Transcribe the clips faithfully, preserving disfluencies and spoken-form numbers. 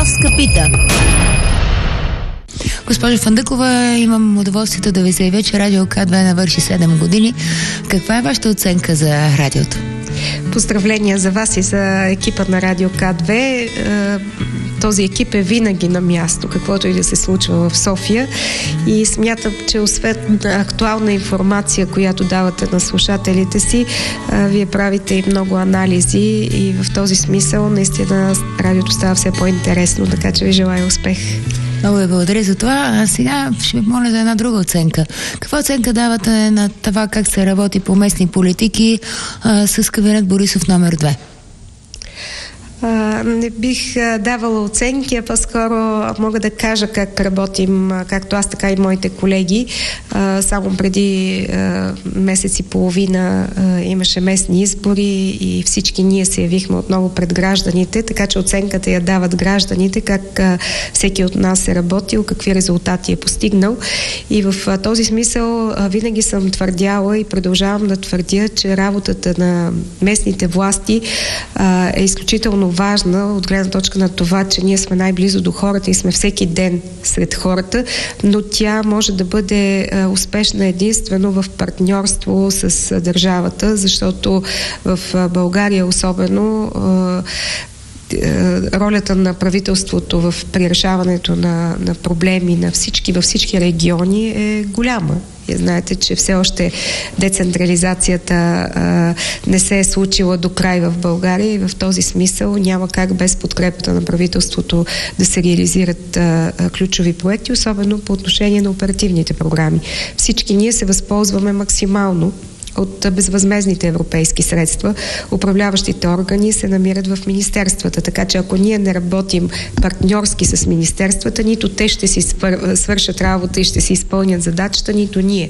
Бенковска пита. Госпожо Фандъкова, имам удоволствието да ви заявя, че Радио К две навърши седем години. Каква е вашата оценка за радиото? Поздравления за вас и за екипа на Радио К две. Този екип е винаги на място, каквото и да се случва в София, и смятам, че освен актуална информация, която давате на слушателите си, вие правите и много анализи, и в този смисъл наистина радиото става все по-интересно, така че ви желая успех. Много ви благодаря за това. А сега ще ви моля за една друга оценка. Каква оценка давате на това как се работи по местни политики а, с кабинет Борисов номер две? А, не бих а, давала оценки, а по-скоро мога да кажа как работим, а, както аз, така и моите колеги. А, само преди а, месец и половина а, имаше местни избори и всички ние се явихме отново пред гражданите, така че оценката я дават гражданите, как а, всеки от нас е работил, какви резултати е постигнал. И в а, този смисъл а, винаги съм твърдяла и продължавам да твърдя, че работата на местните власти а, е изключително важна от гледна точка на това, че ние сме най-близо до хората и сме всеки ден сред хората, но тя може да бъде а, успешна единствено в партньорство с а, държавата, защото в а, България особено а, ролята на правителството в при решаването на, на проблеми на всички, във всички региони е голяма. И знаете, че все още децентрализацията а, не се е случила до край в България, и в този смисъл няма как без подкрепата на правителството да се реализират а, а, ключови проекти, особено по отношение на оперативните програми. Всички ние се възползваме максимално от безвъзмездните европейски средства. Управляващите органи се намират в министерствата, така че ако ние не работим партньорски с министерствата, нито те ще си свър... свършат работа и ще си изпълнят задачата, нито ние.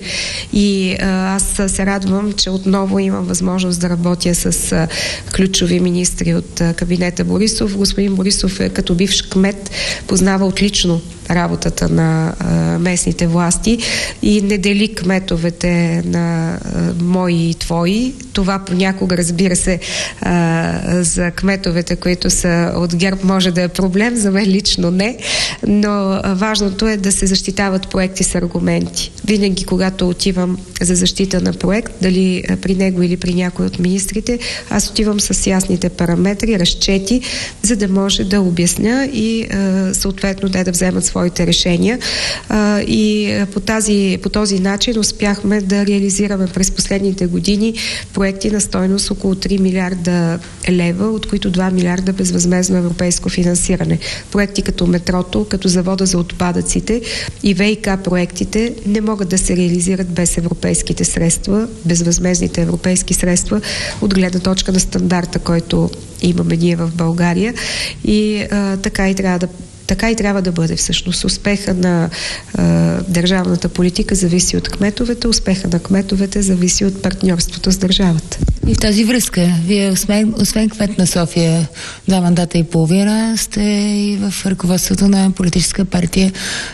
И а, аз се радвам, че отново имам възможност да работя с а, ключови министри от а, кабинета Борисов. Господин Борисов е като бивш кмет, познава отлично работата на а, местните власти и не дели кметовете на а, мои и твои. Това понякога, разбира се, а, за кметовете, които са от ГЕРБ, може да е проблем, за мен лично не, но важното е да се защитават проекти с аргументи. Винаги, когато отивам за защита на проект, дали при него или при някой от министрите, аз отивам с ясните параметри, разчети, за да може да обясня и а, съответно да, да вземат своите решения. А, и по, тази, по този начин успяхме да реализираме през последните години проекти на стойност около три милиарда лева, от които два милиарда безвъзмездно европейско финансиране. Проекти като метрото, като завода за отпадъците и ВиК проектите не могат да се реализират без европейските средства, безвъзмездните европейски средства, от гледна точка на стандарта, който имаме ние в България. И а, така и трябва да Така и трябва да бъде всъщност. Успеха на а, държавната политика зависи от кметовете, успеха на кметовете зависи от партньорството с държавата. И в тази връзка, вие освен, освен кмет на София два мандата и половина, сте и в ръководството на политическа партия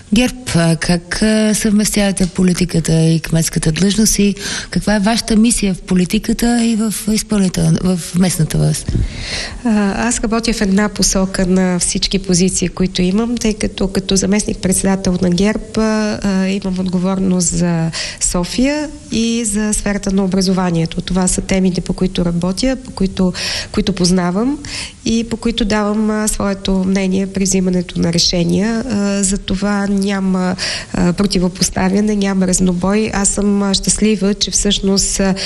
ГЕРБ. Как съвместявате политиката и кметската длъжност и каква е вашата мисия в политиката и в изпълнител, в местната власт? А, аз работя в една посока на всички позиции, които имам, тъй като като заместник-председател на ГЕРБ а, имам отговорност за София и за сферата на образованието. Това са темите, по които работя, по които, които познавам и по които давам а, своето мнение при взимането на решения. А, за това няма а, противопоставяне, няма разнобой. Аз съм а, щастлива, че всъщност а,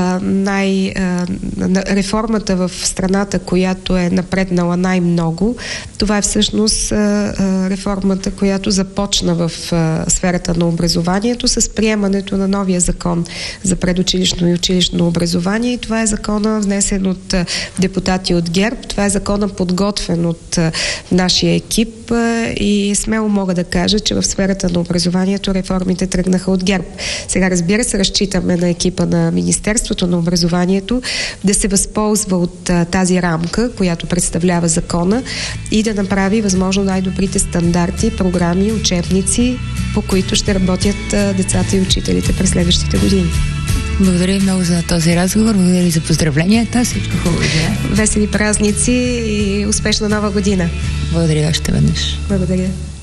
най, а, реформата в страната, която е напреднала най-много, това е всъщност реформата, която започна в сферата на образованието с приемането на новия закон за предучилищно и училищно образование. И това е закона, внесен от депутати от ГЕРБ. Това е закона, подготвен от нашия екип и смело мога да кажа, че в сферата на образованието реформите тръгнаха от ГЕРБ. Сега, разбира се, разчитаме на екипа на Министерството на образованието да се възползва от тази рамка, която представлява закона и да направи възможно най-добрите стандарти, програми, учебници, по които ще работят децата и учителите през следващите години. Благодаря много за този разговор, благодаря и за поздравленията. Всичко хубаво. Весели празници и успешна нова година. Благодаря още веднъж. Благодаря.